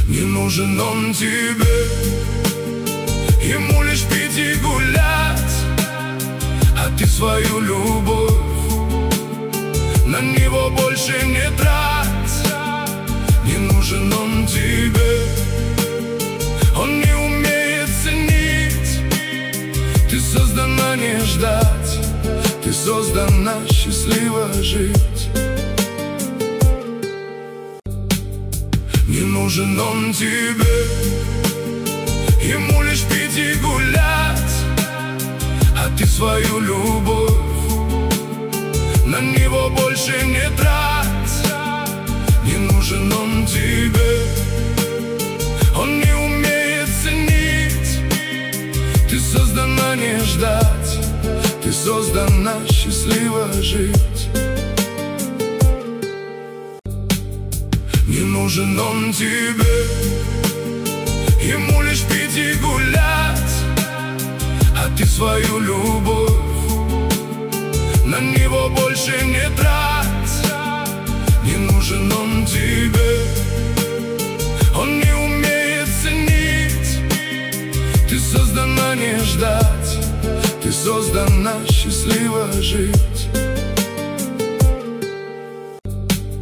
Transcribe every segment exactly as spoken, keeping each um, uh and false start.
Не нужен он тебе, ему лишь пить и гулять, а ты свою любовь на него больше не трать. Не нужен он тебе, он не умеет ценить. Ты создана не ждать, ты создана счастливо жить. Не нужен он тебе, ему лишь пить и гулять, а ты свою любовь на него больше не трать. Не нужен он тебе, он не умеет ценить. Ты создана не ждать, ты создана счастливо жить. Не нужен он тебе, ему лишь пить и гулять, а ты свою любовь на него больше не трать. Не нужен он тебе, он не умеет ценить. Ты создана не ждать, ты создана счастливо жить.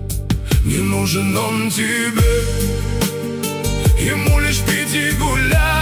Не нужен он тебе, ему лишь пить и гулять,